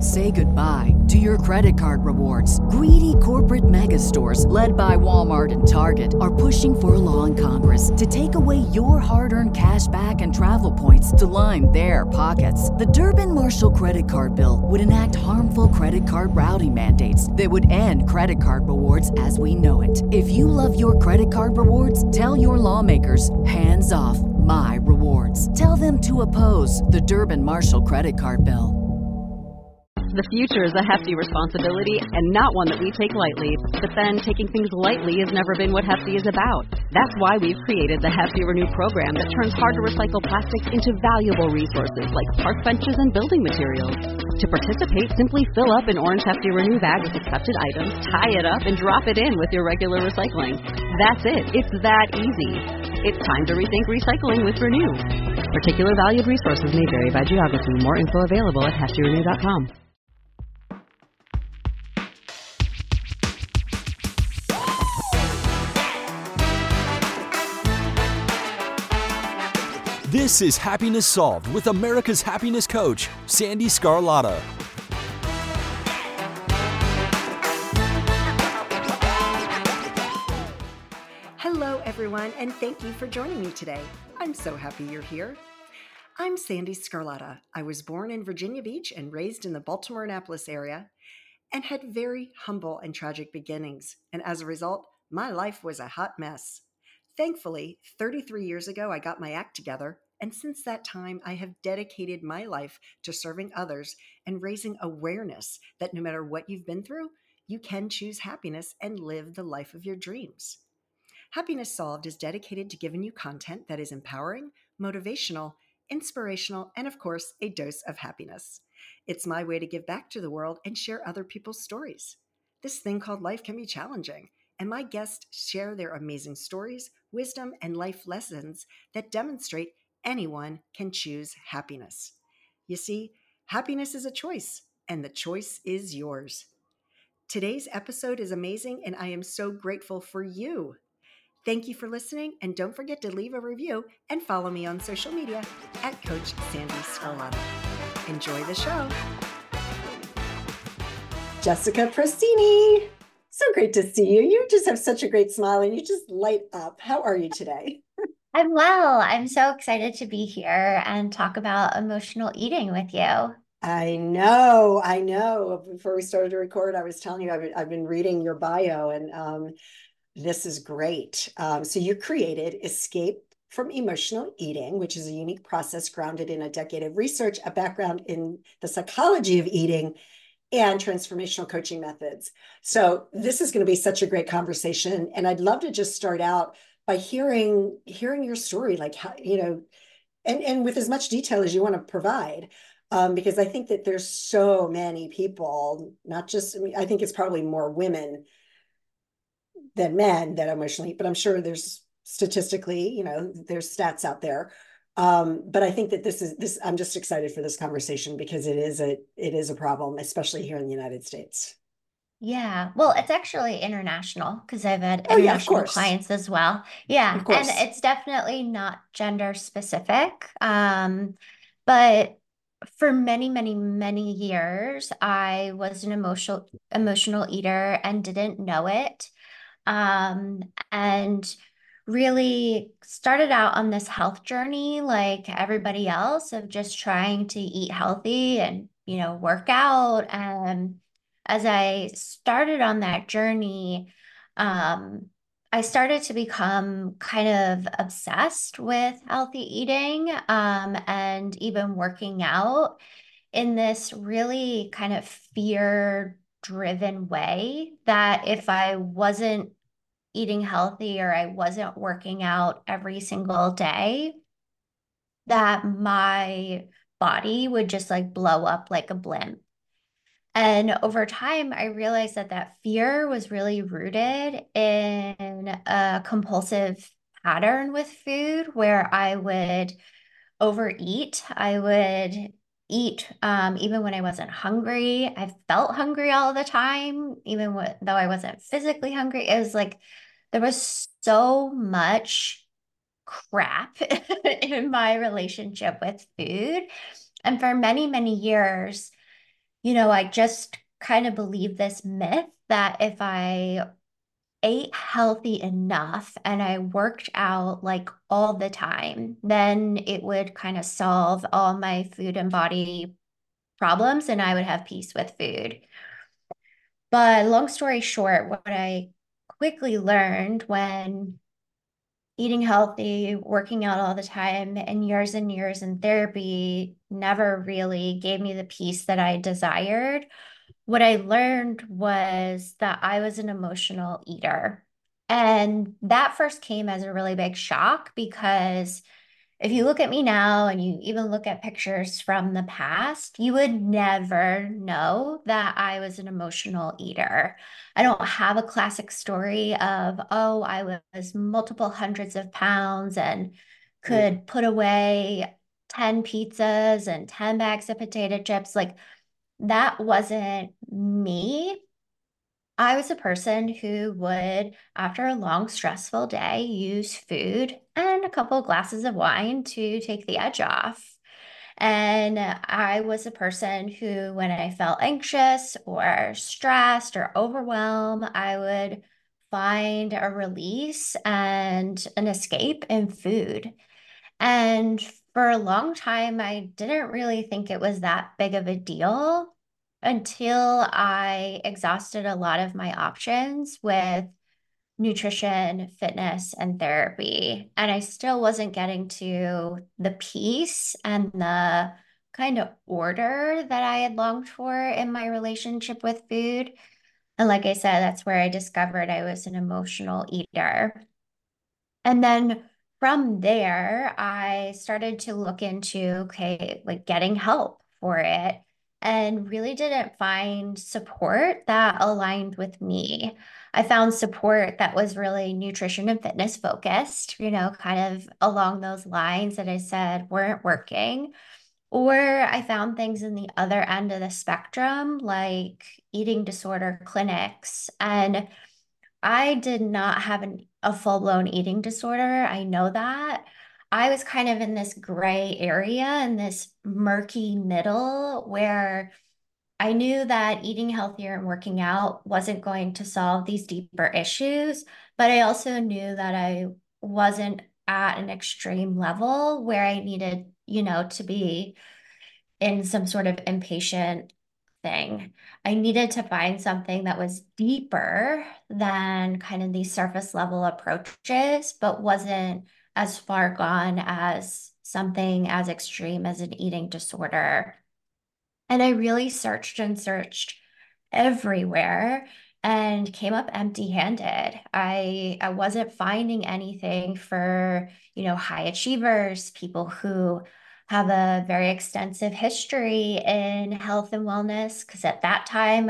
Say goodbye to your credit card rewards. Greedy corporate mega stores, led by Walmart and Target, are pushing for a law in Congress to take away your hard-earned cash back and travel points to line their pockets. The Durbin-Marshall credit card bill would enact harmful credit card routing mandates that would end credit card rewards as we know it. If you love your credit card rewards, tell your lawmakers, hands off my rewards. Tell them to oppose the Durbin-Marshall credit card bill. The future is a hefty responsibility and not one that we take lightly. But then taking things lightly has never been what Hefty is about. That's why we've created the Hefty Renew program that turns hard-to-recycle plastics into valuable resources like park benches and building materials. To participate, simply fill up an orange Hefty Renew bag with accepted items, tie it up, and drop it in with your regular recycling. That's it. It's that easy. It's time to rethink recycling with Renew. Particular valued resources may vary by geography. More info available at heftyrenew.com. This is Happiness Solved with America's happiness coach, Sandy Scarlatta. Hello, everyone, and thank you for joining me today. I'm so happy you're here. I'm Sandy Scarlatta. I was born in Virginia Beach and raised in the Baltimore-Annapolis area and had very humble and tragic beginnings. And as a result, my life was a hot mess. Thankfully, 33 years ago, I got my act together, and since that time, I have dedicated my life to serving others and raising awareness that no matter what you've been through, you can choose happiness and live the life of your dreams. Happiness Solved is dedicated to giving you content that is empowering, motivational, inspirational, and of course, a dose of happiness. It's my way to give back to the world and share other people's stories. This thing called life can be challenging, and my guests share their amazing stories, wisdom, and life lessons that demonstrate anyone can choose happiness. You see, happiness is a choice, and the choice is yours. Today's episode is amazing, and I am so grateful for you. Thank you for listening, and don't forget to leave a review and follow me on social media at Coach Sandy Scarlatta. Enjoy the show. Jessica Prostini. So great to see you. You just have such a great smile and you just light up. How are you today? I'm well. I'm so excited to be here and talk about emotional eating with you. I know. Before we started to record, I was telling you I've been reading your bio, and this is great. So you created Escape from Emotional Eating, which is a unique process grounded in a decade of research, a background in the psychology of eating, and transformational coaching methods. So this is going to be such a great conversation. And I'd love to just start out by hearing your story, like how, and with as much detail as you want to provide, because I think that there's so many people, not just, I think it's probably more women than men that emotionally eat, but I'm sure there's statistically, there's stats out there. But I think that this, I'm just excited for this conversation because it is a problem, especially here in the United States. Yeah. Well, it's actually international because I've had Oh, yeah, of international course. clients as well. Yeah. Of course. And it's definitely not gender specific. But for many, many, many years, I was an emotional eater and didn't know it. And really started out on this health journey like everybody else of just trying to eat healthy and, work out. And as I started on that journey, I started to become kind of obsessed with healthy eating, and even working out in this really kind of fear-driven way that if I wasn't eating healthy or I wasn't working out every single day, that my body would just like blow up like a blimp. And over time, I realized that fear was really rooted in a compulsive pattern with food where I would overeat. I would eat even when I wasn't hungry. I felt hungry all the time, even though I wasn't physically hungry. It was like there was so much crap in my relationship with food. And for many, many years, I just kind of believe this myth that if I ate healthy enough and I worked out like all the time, then it would kind of solve all my food and body problems and I would have peace with food. But long story short, what I quickly learned when eating healthy, working out all the time, and years in therapy never really gave me the peace that I desired. What I learned was that I was an emotional eater. And that first came as a really big shock because if you look at me now and you even look at pictures from the past, you would never know that I was an emotional eater. I don't have a classic story of, oh, I was multiple hundreds of pounds and could put away 10 pizzas and 10 bags of potato chips. Like that wasn't me. I was a person who would, after a long, stressful day, use food and a couple of glasses of wine to take the edge off. And I was a person who, when I felt anxious or stressed or overwhelmed, I would find a release and an escape in food. And for a long time, I didn't really think it was that big of a deal until I exhausted a lot of my options with nutrition, fitness, and therapy. And I still wasn't getting to the peace and the kind of order that I had longed for in my relationship with food. And like I said, that's where I discovered I was an emotional eater. And then from there, I started to look into, okay, like getting help for it and really didn't find support that aligned with me. I found support that was really nutrition and fitness focused, kind of along those lines that I said weren't working. Or I found things in the other end of the spectrum, like eating disorder clinics. And I did not have a full-blown eating disorder. I know that. I was kind of in this gray area, in this murky middle where I knew that eating healthier and working out wasn't going to solve these deeper issues, but I also knew that I wasn't at an extreme level where I needed, to be in some sort of impatient thing. I needed to find something that was deeper than kind of these surface level approaches, but wasn't as far gone as something as extreme as an eating disorder. And I really searched and searched everywhere and came up empty-handed. I wasn't finding anything for, high achievers, people who have a very extensive history in health and wellness. Because at that time,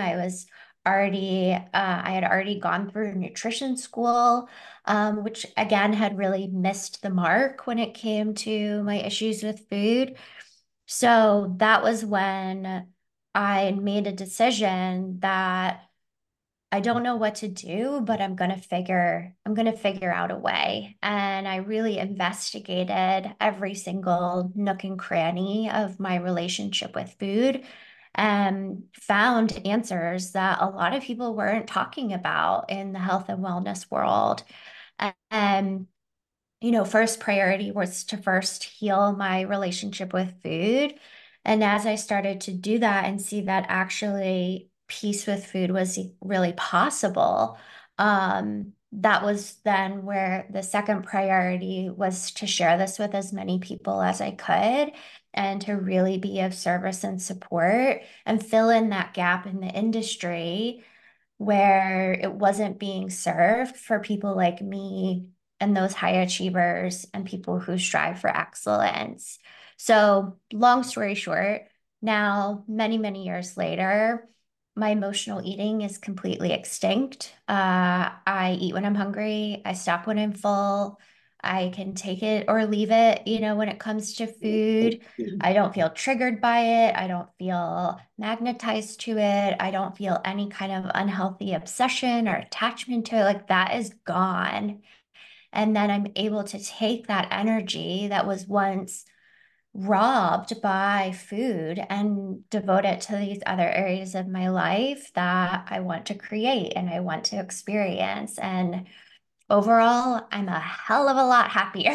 I had already gone through nutrition school, which again had really missed the mark when it came to my issues with food. So that was when I made a decision that I don't know what to do, but I'm going to figure out a way. And I really investigated every single nook and cranny of my relationship with food and found answers that a lot of people weren't talking about in the health and wellness world. And first priority was to first heal my relationship with food. And as I started to do that and see that actually peace with food was really possible, that was then where the second priority was to share this with as many people as I could and to really be of service and support and fill in that gap in the industry where it wasn't being served for people like me and those high achievers and people who strive for excellence. So, long story short, now, many, many years later, my emotional eating is completely extinct. I eat when I'm hungry, I stop when I'm full. I can take it or leave it, when it comes to food. I don't feel triggered by it. I don't feel magnetized to it. I don't feel any kind of unhealthy obsession or attachment to it. Like that is gone. And then I'm able to take that energy that was once robbed by food and devote it to these other areas of my life that I want to create and I want to experience. And overall, I'm a hell of a lot happier.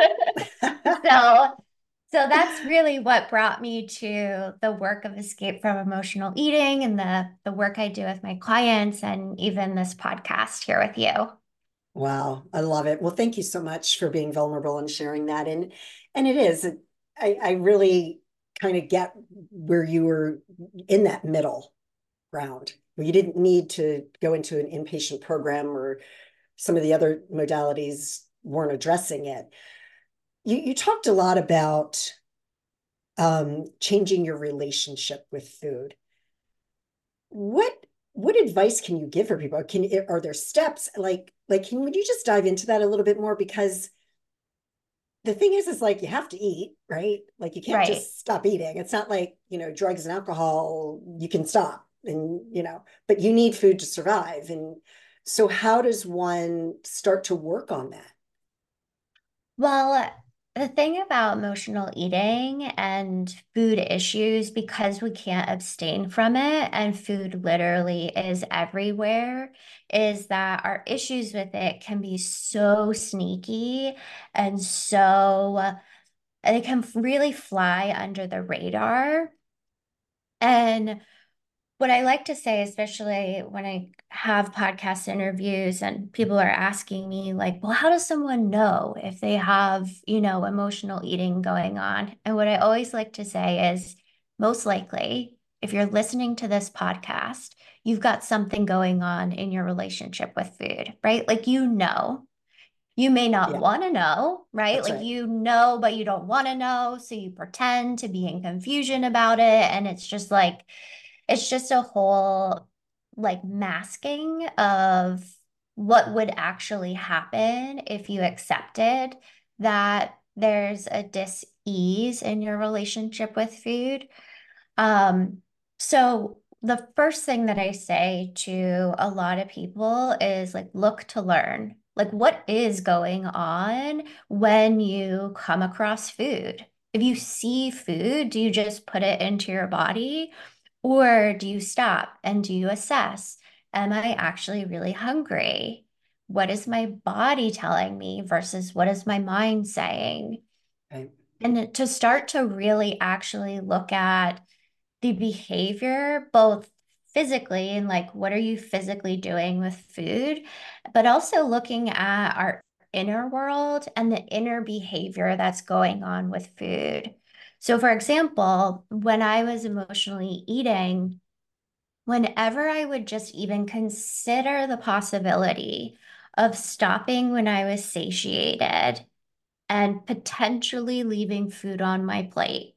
So, so that's really what brought me to the work of Escape from Emotional Eating and the work I do with my clients and even this podcast here with you. Wow, I love it. Well, thank you so much for being vulnerable and sharing that. And it is, I really kind of get where you were in that middle ground, where you didn't need to go into an inpatient program or some of the other modalities weren't addressing it. You talked a lot about changing your relationship with food. What what advice can you give for people? Are there steps would you just dive into that a little bit more? Because the thing is like you have to eat, right? Like you can't Right. just stop eating. It's not like, drugs and alcohol, you can stop and, but you need food to survive. And so how does one start to work on that? Well, the thing about emotional eating and food issues, because we can't abstain from it and food literally is everywhere, is that our issues with it can be so sneaky and so they can really fly under the radar. And what I like to say, especially when I have podcast interviews and people are asking me, like, well, how does someone know if they have, emotional eating going on? And what I always like to say is, most likely, if you're listening to this podcast, you've got something going on in your relationship with food, right? Like, you may not Yeah, want to know, right? that's Like, right. but you don't want to know. So you pretend to be in confusion about it. And it's just a whole like masking of what would actually happen if you accepted that there's a dis-ease in your relationship with food. Um, so the first thing that I say to a lot of people is like, look to learn. Like, what is going on when you come across food? If you see food, do you just put it into your body? Or do you stop and do you assess? Am I actually really hungry? What is my body telling me versus what is my mind saying? Right. And to start to really actually look at the behavior, both physically and like what are you physically doing with food, but also looking at our inner world and the inner behavior that's going on with food. So, for example, when I was emotionally eating, whenever I would just even consider the possibility of stopping when I was satiated and potentially leaving food on my plate,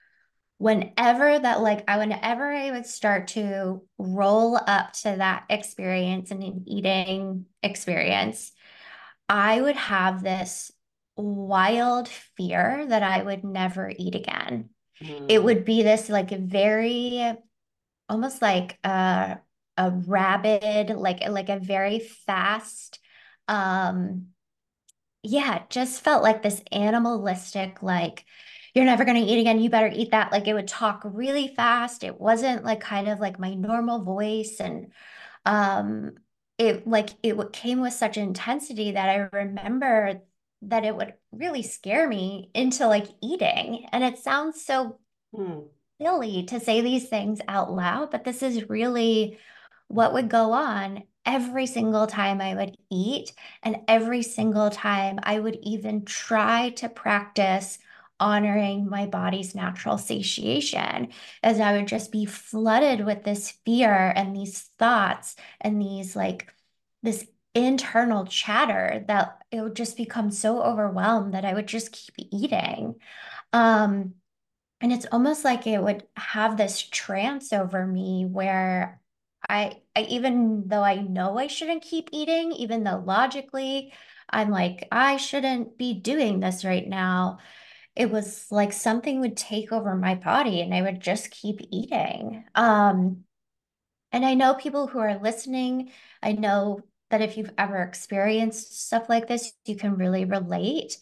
whenever I would start to roll up to that experience and an eating experience, I would have this wild fear that I would never eat again. It Mm, would be this like very almost like a rabid, like a very fast, um, yeah, it just felt like this animalistic, like, you're never going to eat again. You better eat that. Like it would talk really fast. It wasn't like kind of like my normal voice. And um, came with such intensity that I remember that it would really scare me into like eating. And it sounds so mm, silly to say these things out loud, but this is really what would go on every single time I would eat, and every single time I would even try to practice honoring my body's natural satiation, as I would just be flooded with this fear and these thoughts and this internal chatter that it would just become so overwhelmed that I would just keep eating. Um, and it's almost like it would have this trance over me where I even though I know I shouldn't keep eating, even though logically I'm like, I shouldn't be doing this right now, it was like something would take over my body and I would just keep eating. And I know people who are listening, I know that if you've ever experienced stuff like this, you can really relate.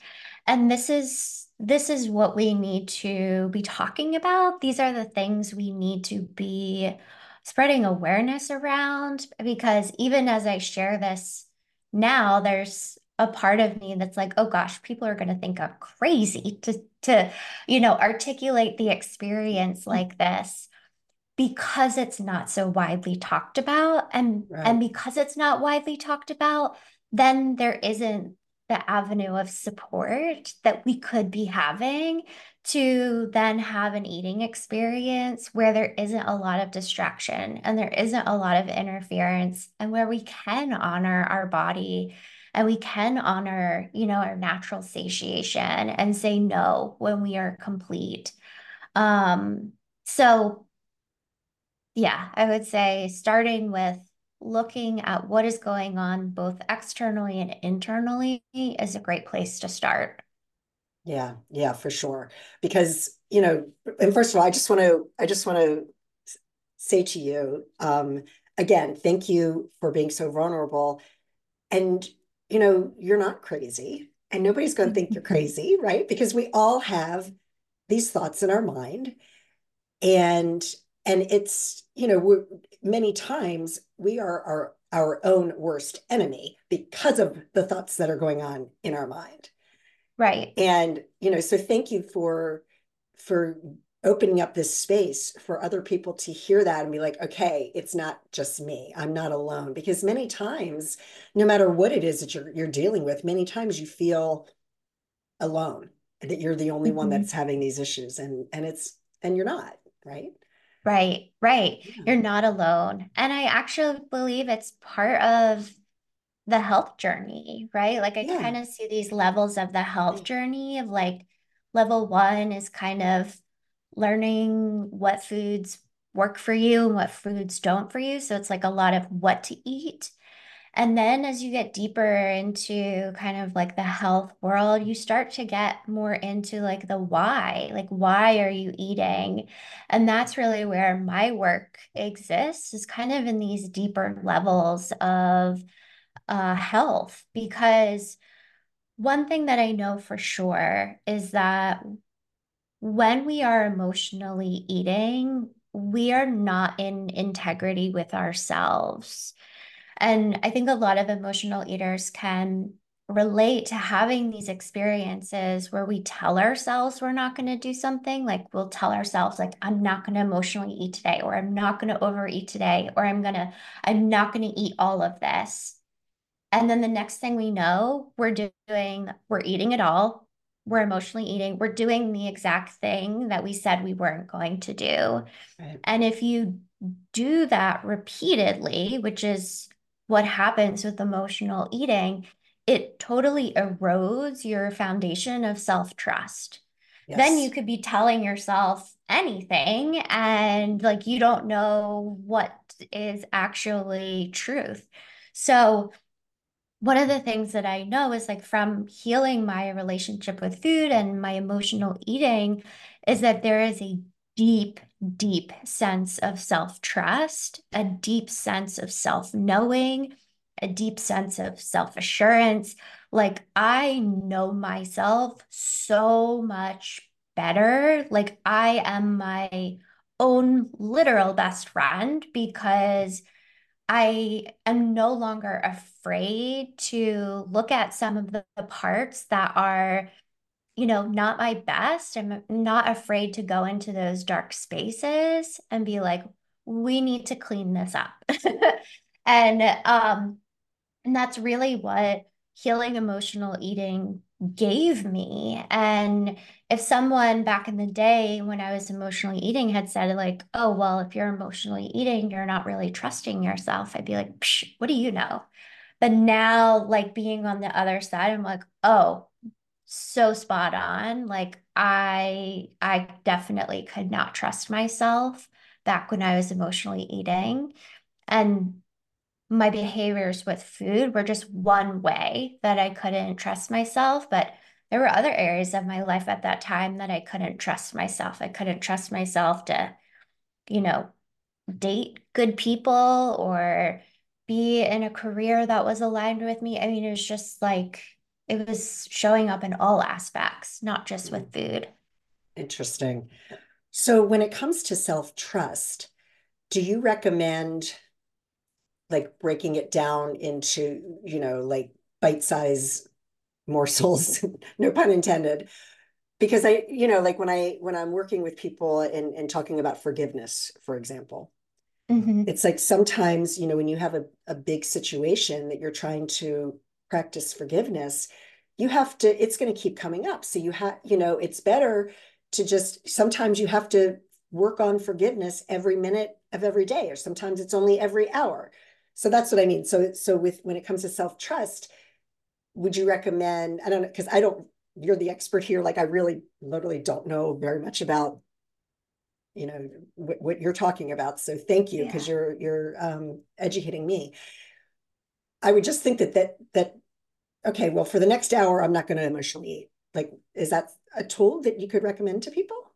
And this is what we need to be talking about. These are the things we need to be spreading awareness around, because even as I share this now, there's a part of me that's like, oh gosh, people are going to think I'm crazy to articulate the experience like this, because it's not so widely talked about. And Right. because it's not widely talked about, then there isn't the avenue of support that we could be having to then have an eating experience where there isn't a lot of distraction and there isn't a lot of interference, and where we can honor our body and we can honor, our natural satiation and say no when we are complete. So yeah, I would say starting with looking at what is going on both externally and internally is a great place to start. Yeah, yeah, for sure. Because, and first of all, I just want to say to you, again, thank you for being so vulnerable. And, you're not crazy, and nobody's going to think you're crazy, right? Because we all have these thoughts in our mind. And it's, many times we are our own worst enemy because of the thoughts that are going on in our mind. Right, And, so thank you for opening up this space for other people to hear that and be like, okay, it's not just me. I'm not alone. Because many times, no matter what it is that you're dealing with, many times you feel alone, that you're the only one that's Mhm. having these issues, and you're not, right? Right, right. Yeah. You're not alone. And I actually believe it's part of the health journey, right? Like I Yeah. kind of see these levels of the health journey of like level one is kind of learning what foods work for you and what foods don't for you. So it's like a lot of what to eat. And then as you get deeper into kind of like the health world, you start to get more into like the why, like why are you eating? And that's really where my work exists, is kind of in these deeper levels of health. Because one thing that I know for sure is that when we are emotionally eating, we are not in integrity with ourselves. And I think a lot of emotional eaters can relate to having these experiences where we tell ourselves we're not going to do something. Like we'll tell ourselves, like, I'm not going to emotionally eat today, or I'm not going to overeat today, or I'm not going to eat all of this. And then the next thing we know, we're eating it all. We're emotionally eating. We're doing the exact thing that we said we weren't going to do. Right. And if you do that repeatedly, which is what happens with emotional eating, it totally erodes your foundation of self-trust. Then you Yes. could be telling yourself anything and like you don't know what is actually truth. So one of the things that I know is like from healing my relationship with food and my emotional eating is that there is a deep, deep sense of self-trust, a deep sense of self-knowing, a deep sense of self-assurance. Like I know myself so much better. Like I am my own literal best friend because I am no longer afraid to look at some of the parts that are, not my best. I'm not afraid to go into those dark spaces and be like, we need to clean this up. And and that's really what healing emotional eating gave me. And if someone back in the day when I was emotionally eating had said, like, oh, well, if you're emotionally eating, you're not really trusting yourself, I'd be like, psh, what do you know? But now, like being on the other side, I'm like, oh, so spot on. Like I definitely could not trust myself back when I was emotionally eating. And my behaviors with food were just one way that I couldn't trust myself. But there were other areas of my life at that time that I couldn't trust myself. I couldn't trust myself to, you know, date good people or be in a career that was aligned with me. I mean, it was just like it was showing up in all aspects, not just with food. Interesting. So when it comes to self-trust, do you recommend like breaking it down into, like bite-size morsels, no pun intended? Because like when I'm working with people and talking about forgiveness, for example, Mm-hmm. it's like sometimes, when you have a big situation that you're trying to practice forgiveness, it's going to keep coming up. So it's better to just, sometimes you have to work on forgiveness every minute of every day, or sometimes it's only every hour. So that's what I mean. So when it comes to self-trust, would you recommend, I don't know, because you're the expert here. Like I really literally don't know very much about what you're talking about. So thank you, Yeah. because you're educating me. I would just think that okay, well, for the next hour, I'm not going to emotionally eat. Like, is that a tool that you could recommend to people,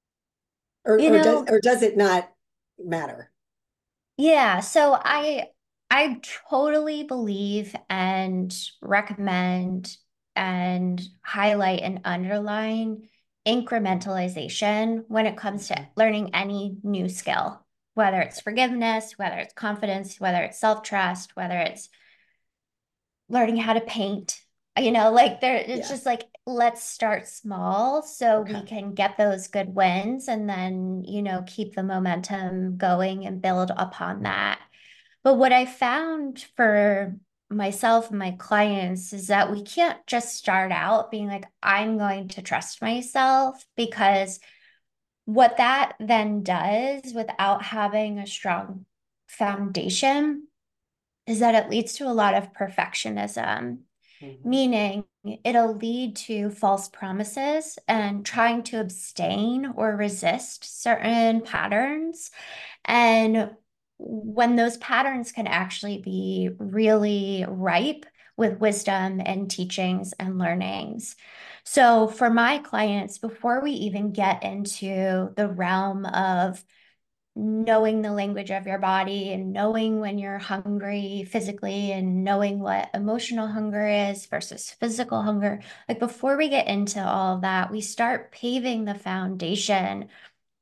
or You or does know, or does it not matter? yeah, so I totally believe and recommend and highlight and underline incrementalization when it comes to Mhm. learning any new skill, whether it's forgiveness, whether it's confidence, whether it's self-trust, whether it's learning how to paint. Like it's Yeah. just like, let's start small so we Okay. can get those good wins and then, keep the momentum going and build upon that. But what I found for myself and my clients is that we can't just start out being like, I'm going to trust myself, because what that then does without having a strong foundation is that it leads to a lot of perfectionism, Mhm. meaning it'll lead to false promises and trying to abstain or resist certain patterns. And when those patterns can actually be really ripe with wisdom and teachings and learnings. So, for my clients, before we even get into the realm of knowing the language of your body and knowing when you're hungry physically and knowing what emotional hunger is versus physical hunger, like before we get into all of that, we start paving the foundation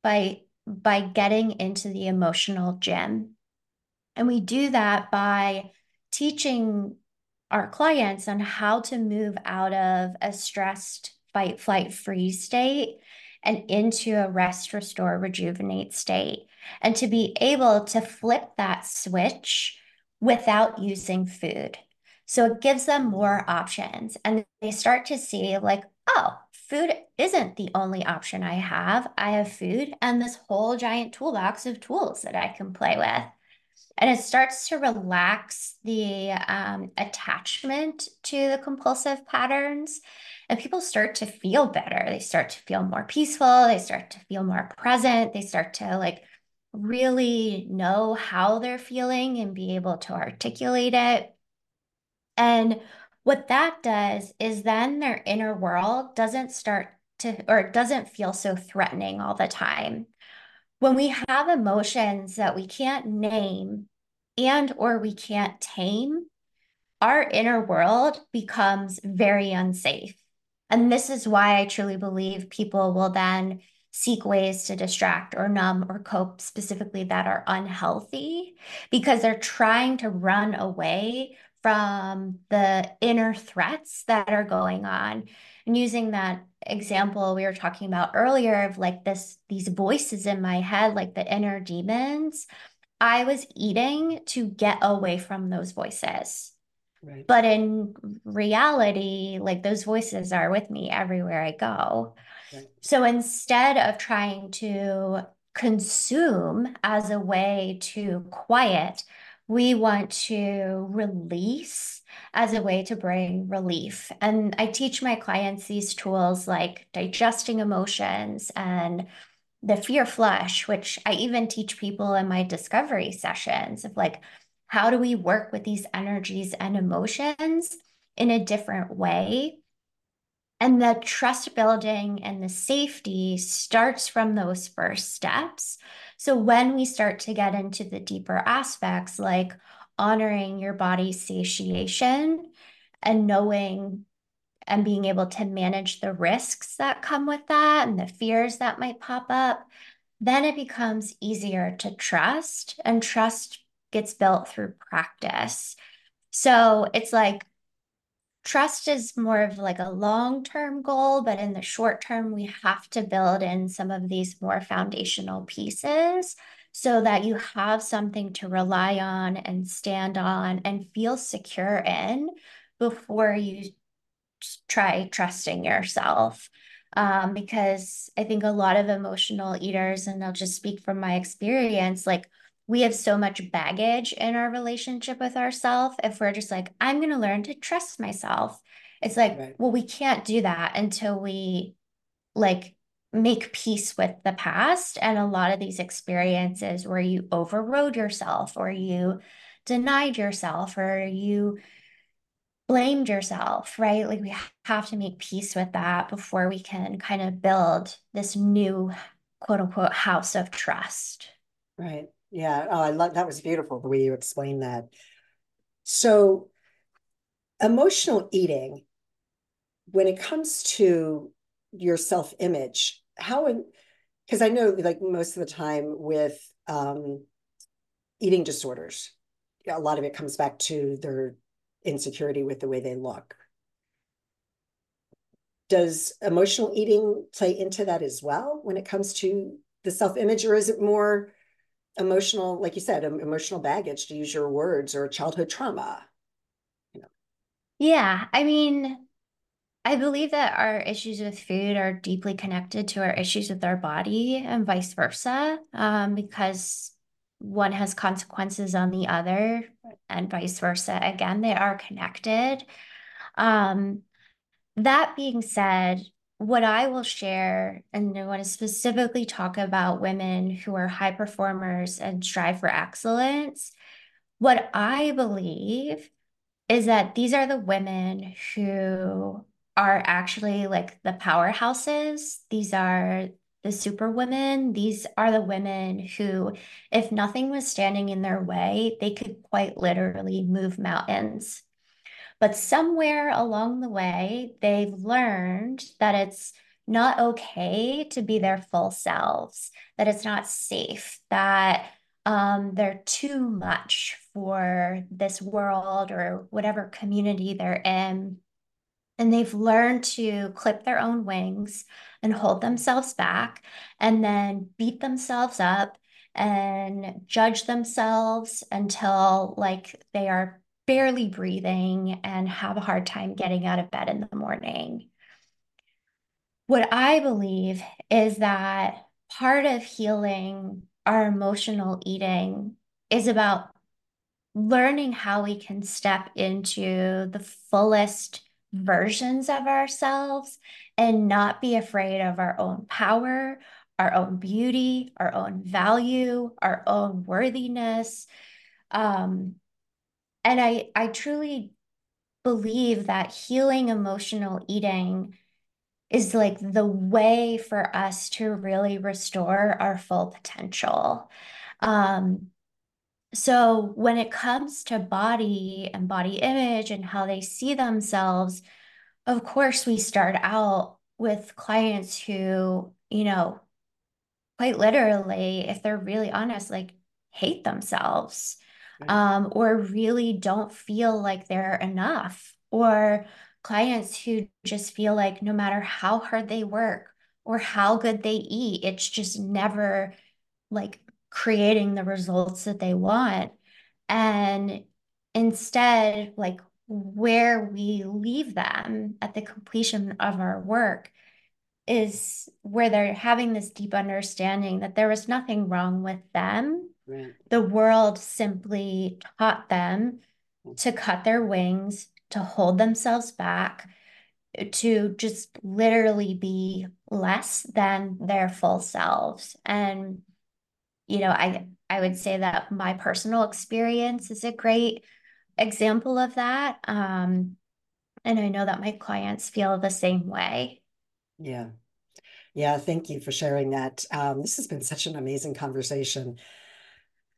by getting into the emotional gym. And we do that by teaching our clients on how to move out of a stressed fight, flight, freeze state and into a rest, restore, rejuvenate state. And to be able to flip that switch without using food. So it gives them more options and they start to see, like, oh, food isn't the only option I have. I have food and this whole giant toolbox of tools that I can play with. And it starts to relax the attachment to the compulsive patterns. And people start to feel better. They start to feel more peaceful. They start to feel more present. They start to like really know how they're feeling and be able to articulate it. And what that does is then their inner world doesn't start to, or it doesn't feel so threatening all the time. When we have emotions that we can't name and or we can't tame, our inner world becomes very unsafe. And this is why I truly believe people will then seek ways to distract or numb or cope specifically that are unhealthy, because they're trying to run away from the inner threats that are going on. And using that example we were talking about earlier of like these voices in my head, like the inner demons, I was eating to get away from those voices. Right. But in reality, like those voices are with me everywhere I go. Right. So instead of trying to consume as a way to quiet, we want to release as a way to bring relief. And I teach my clients these tools like digesting emotions and the fear flush, which I even teach people in my discovery sessions of like, how do we work with these energies and emotions in a different way? And the trust building and the safety starts from those first steps. So when we start to get into the deeper aspects, like honoring your body's satiation and knowing and being able to manage the risks that come with that and the fears that might pop up, then it becomes easier to trust, and trust gets built through practice. So it's like trust is more of like a long-term goal, but in the short term, we have to build in some of these more foundational pieces so that you have something to rely on and stand on and feel secure in before you try trusting yourself. Because I think a lot of emotional eaters, and I'll just speak from my experience, like we have so much baggage in our relationship with ourselves. If we're just like, I'm going to learn to trust myself, it's like, Right. well, we can't do that until we like make peace with the past and a lot of these experiences where you overrode yourself or you denied yourself or you blamed yourself, right? Like we have to make peace with that before we can kind of build this new quote unquote house of trust. Right. Yeah. Oh, I love that was beautiful the way you explained that. So, emotional eating, when it comes to your self-image, because I know like most of the time with eating disorders, a lot of it comes back to their insecurity with the way they look. Does emotional eating play into that as well when it comes to the self-image, or is it more emotional, like you said, emotional baggage, to use your words, or childhood trauma? You know, Yeah, I mean, I believe that our issues with food are deeply connected to our issues with our body and vice versa, because one has consequences on the other and vice versa. Again, they are connected. Um, That being said, what I will share, and I want to specifically talk about women who are high performers and strive for excellence. What I believe is that these are the women who are actually like the powerhouses. These are the super women. These are the women who, if nothing was standing in their way, they could quite literally move mountains. But somewhere along the way, they've learned that it's not okay to be their full selves, that it's not safe, that they're too much for this world or whatever community they're in. And they've learned to clip their own wings and hold themselves back and then beat themselves up and judge themselves until like they are barely breathing and have a hard time getting out of bed in the morning. What I believe is that part of healing our emotional eating is about learning how we can step into the fullest versions of ourselves and not be afraid of our own power, our own beauty, our own value, our own worthiness. Um, and I truly believe that healing emotional eating is like the way for us to really restore our full potential. Um, so when it comes to body and body image and how they see themselves, of course, we start out with clients who, quite literally, if they're really honest, like hate themselves, right. or really don't feel like they're enough, or clients who just feel like no matter how hard they work or how good they eat, it's just never like creating the results that they want. And instead, like where we leave them at the completion of our work is where they're having this deep understanding that there was nothing wrong with them. Right. The world simply taught them to cut their wings, to hold themselves back, to just literally be less than their full selves. And I would say that my personal experience is a great example of that. And I know that my clients feel the same way. Yeah. Yeah. Thank you for sharing that. This has been such an amazing conversation.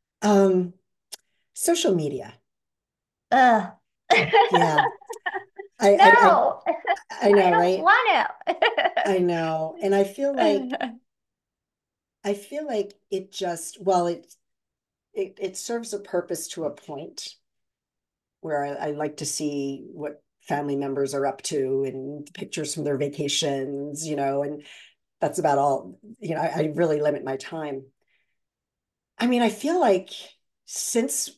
Um, Social media. Ugh. Yeah. I No, I I know, don't right? want I know. And to. I feel like it just, well, it serves a purpose to a point where I like to see what family members are up to and pictures from their vacations, and that's about all. I really limit my time. I mean, I feel like since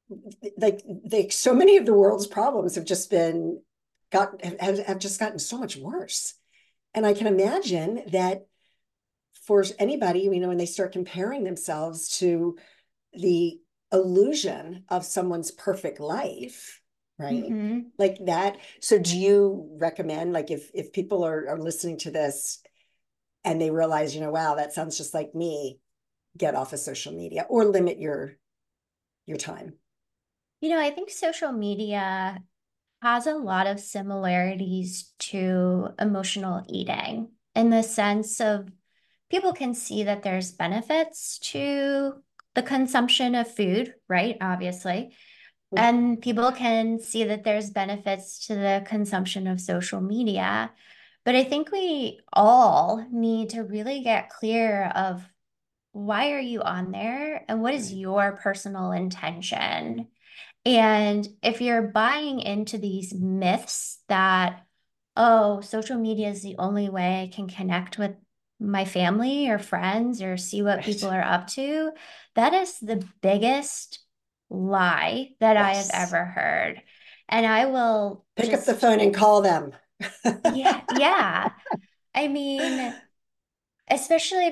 so many of the world's problems have just been have just gotten so much worse. And I can imagine that for anybody, when they start comparing themselves to the illusion of someone's perfect life, right? hmm Like that. So do you recommend, like, if people are listening to this and they realize, wow, that sounds just like me, get off of social media or limit your time? I think social media has a lot of similarities to emotional eating in the sense of people can see that there's benefits to the consumption of food, right? Obviously. And people can see that there's benefits to the consumption of social media. But I think we all need to really get clear of why are you on there and what is Right. your personal intention? And if you're buying into these myths that, oh, social media is the only way I can connect with my family or friends or see what people Right. are up to, that is the biggest lie that I have Yes. ever heard. And I will Pick up the just, phone and call them. yeah, yeah. I mean, especially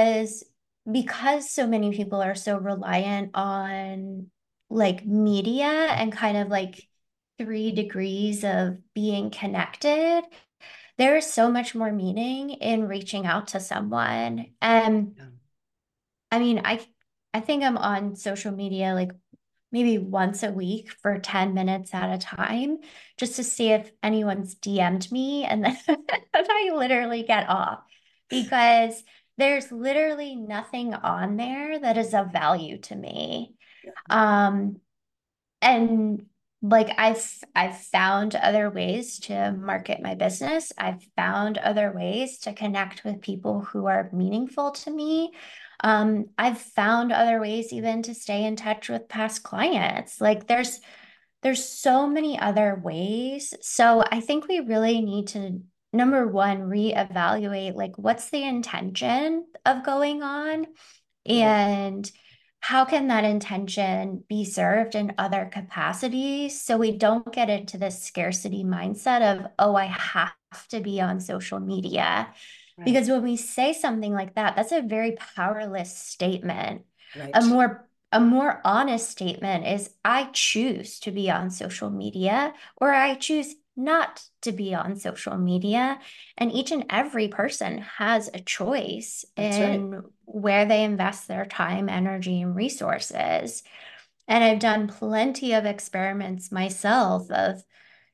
because so many people are so reliant on like media and kind of like 3 degrees of being connected, there is so much more meaning in reaching out to someone. And Yeah. I mean, I think I'm on social media like maybe once a week for 10 minutes at a time just to see if anyone's DM'd me. And then and I literally get off because there's literally nothing on there that is of value to me. Yeah. Um, and like I've found other ways to market my business. I've found other ways to connect with people who are meaningful to me. I've found other ways even to stay in touch with past clients. Like there's so many other ways. So I think we really need to, number one, reevaluate like what's the intention of going on Right. and how can that intention be served in other capacities so we don't get into this scarcity mindset of, oh, I have to be on social media. Right. Because when we say something like that, that's a very powerless statement. A Right. more honest statement is I choose to be on social media or I choose not to be on social media. And each and every person has a choice That's right. in where they invest their time, energy, and resources. And I've done plenty of experiments myself of,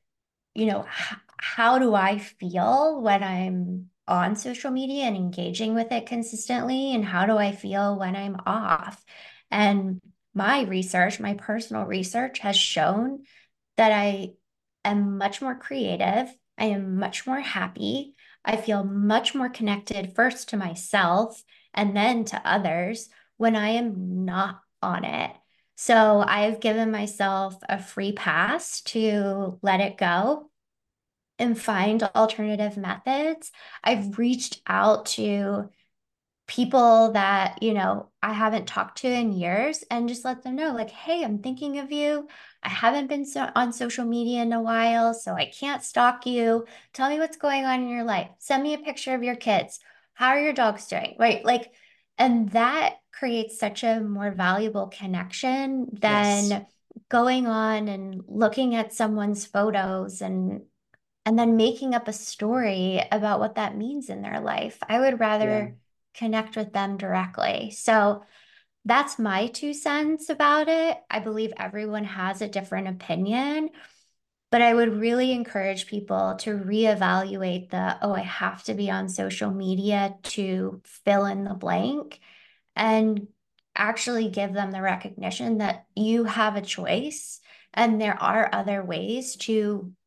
how do I feel when I'm on social media and engaging with it consistently? And how do I feel when I'm off? And my personal research has shown that I am much more creative. I am much more happy. I feel much more connected first to myself and then to others when I am not on it. So I've given myself a free pass to let it go and find alternative methods. I've reached out to people that, I haven't talked to in years and just let them know, like, hey, I'm thinking of you. I haven't been on social media in a while, so I can't stalk you. Tell me what's going on in your life. Send me a picture of your kids. How are your dogs doing? Right. Like, and that creates such a more valuable connection Yes. than going on and looking at someone's photos and then making up a story about what that means in their life. I would Yeah. rather connect with them directly. So that's my 2 cents about it. I believe everyone has a different opinion, but I would really encourage people to reevaluate the, oh, I have to be on social media to fill in the blank and actually give them the recognition that you have a choice and there are other ways to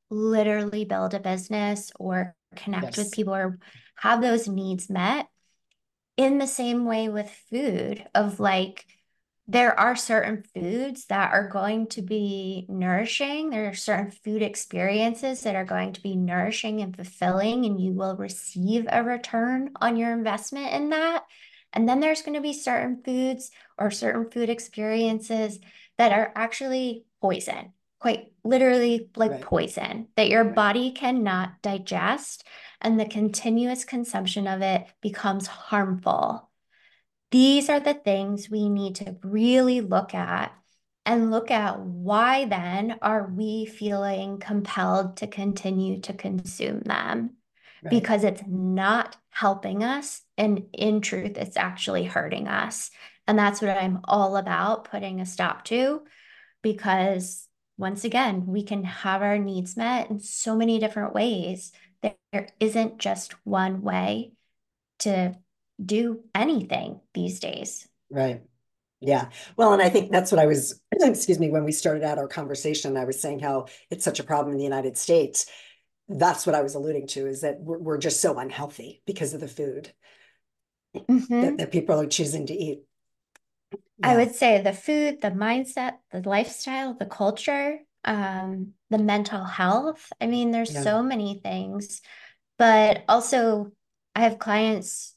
literally build a business or connect with Yes. people or have those needs met. In the same way with food, of like, there are certain foods that are going to be nourishing. There are certain food experiences that are going to be nourishing and fulfilling, and you will receive a return on your investment in that. And then there's going to be certain foods or certain food experiences that are actually poison, quite literally like Right. poison, that your Right. body cannot digest, and the continuous consumption of it becomes harmful. These are the things we need to really look at, and look at why then are we feeling compelled to continue to consume them? Right. Because it's not helping us, and in truth, it's actually hurting us. And that's what I'm all about putting a stop to, because once again, we can have our needs met in so many different ways. There isn't just one way to do anything these days. Right. Yeah. Well, and I think that's what I was, excuse me, when we started out our conversation, I was saying how it's such a problem in the United States. That's what I was alluding to, is that we're just so unhealthy because of the food Mhm. that people are choosing to eat. I Yeah. would say the food, the mindset, the lifestyle, the culture, the mental health. I mean, there's Yeah. so many things, but also I have clients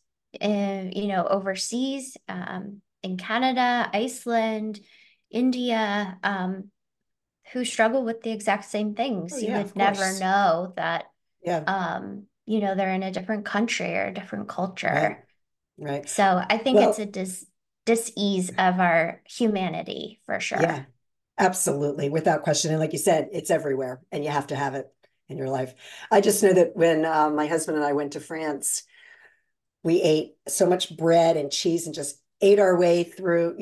overseas, in Canada, Iceland, India, who struggle with the exact same Oh, things. You yeah, of would never course. know that, Yeah. they're in a different country or a different Right. culture. Right. So I think it's a Well, dis-ease of our humanity for sure. yeah, absolutely. Without question. And like you said, it's everywhere and you have to have it in your life. I just know that when my husband and I went to France, we ate so much bread and cheese and just ate our way through,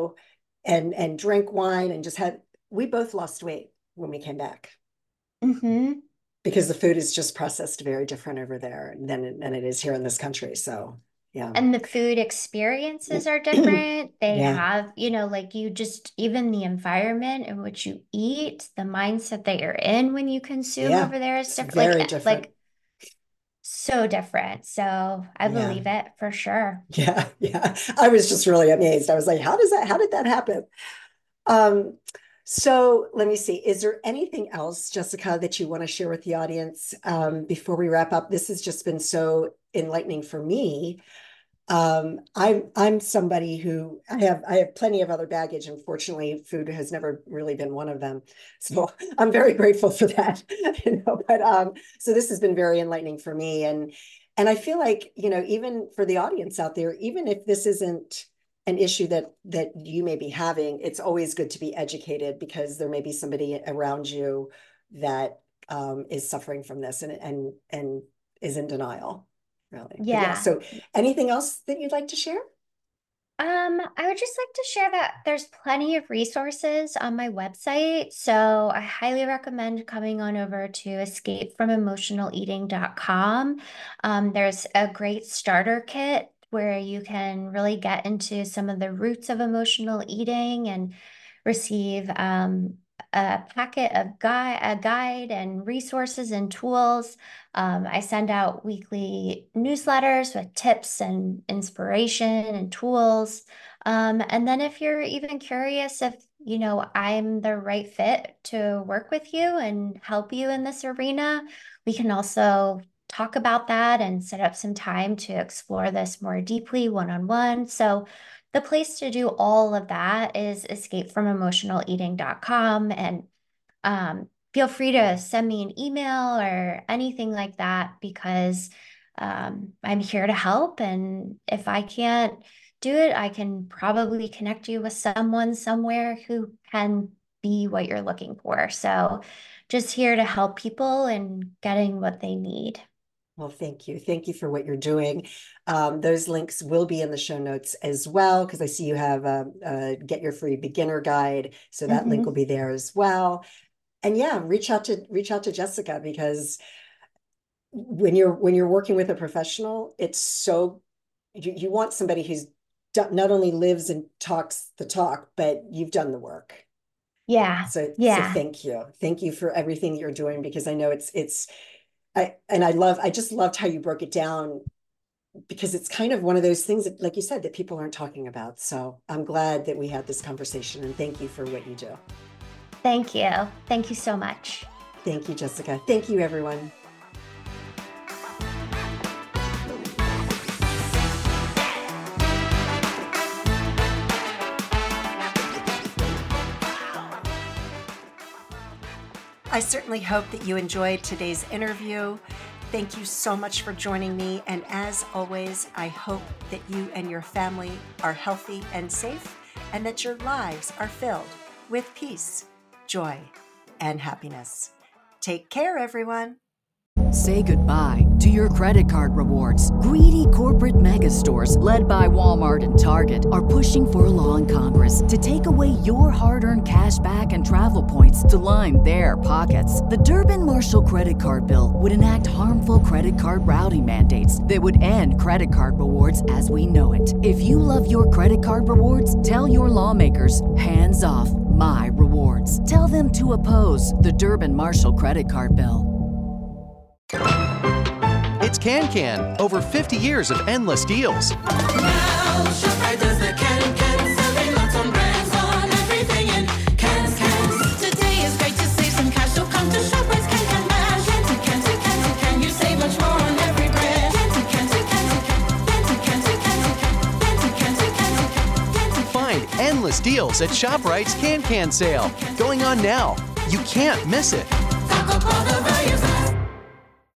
and drank wine and just had, we both lost weight when we came back Hmm. because the food is just processed very different over there than it is here in this country. So, yeah. And the food experiences are different. They Yeah, have, like you just, even the environment in which you eat, the mindset that you're in when you consume yeah. over there is It's different. Like, very different. like so different. So I Yeah. believe it for sure. Yeah, yeah. I was just really amazed. I was like, how did that happen? Um, so let me see. Is there anything else, Jessica, that you want to share with the audience before we wrap up? This has just been so enlightening for me. I'm somebody who I have plenty of other baggage. Unfortunately, food has never really been one of them. So I'm very grateful for that. But so this has been very enlightening for me. And I feel like, even for the audience out there, even if this isn't an issue that you may be having, it's always good to be educated because there may be somebody around you that is suffering from this and is in denial, really. But yeah, Yeah. so anything else that you'd like to share? I would just like to share that there's plenty of resources on my website. So I highly recommend coming on over to escapefromemotionaleating.com. There's a great starter kit where you can really get into some of the roots of emotional eating and receive a packet of a guide and resources and tools. I send out weekly newsletters with tips and inspiration and tools. And then if you're even curious if, I'm the right fit to work with you and help you in this arena, we can also talk about that and set up some time to explore this more deeply one-on-one. So the place to do all of that is escapefromemotionaleating.com. And feel free to send me an email or anything like that, because I'm here to help. And if I can't do it, I can probably connect you with someone somewhere who can be what you're looking for. So just here to help people and getting what they need. Well, thank you. Thank you for what you're doing. Those links will be in the show notes as well, because I see you have a Get Your Free Beginner Guide. So that link will Mhm. be there as well. And yeah, reach out to Jessica, because when you're working with a professional, it's so you want somebody who's not only lives and talks the talk, but you've done the work. Yeah. So Yeah. thank you for everything that you're doing, because I know I just loved how you broke it down, because it's kind of one of those things that, like you said, that people aren't talking about. So I'm glad that we had this conversation, and thank you for what you do. Thank you. Thank you so much. Thank you, Jessica. Thank you, everyone. I certainly hope that you enjoyed today's interview. Thank you so much for joining me. And as always, I hope that you and your family are healthy and safe, and that your lives are filled with peace, joy, and happiness. Take care, everyone. Say goodbye to your credit card rewards. Greedy corporate mega stores, led by Walmart and Target, are pushing for a law in Congress to take away your hard-earned cash back and travel points to line their pockets. The Durbin-Marshall credit card bill would enact harmful credit card routing mandates that would end credit card rewards as we know it. If you love your credit card rewards, tell your lawmakers, hands off my rewards. Tell them to oppose the Durbin-Marshall credit card bill. It's KanCan, over 50 years of endless deals. Now, ShopRite does the can, serving lots on brands on everything in cans. Today is great to save some cash, so come to ShopRite's can bash. Can, you save much more on every brand. Can. Find endless deals at ShopRite's KanCan sale, going on now. You can't miss it. Stock up all the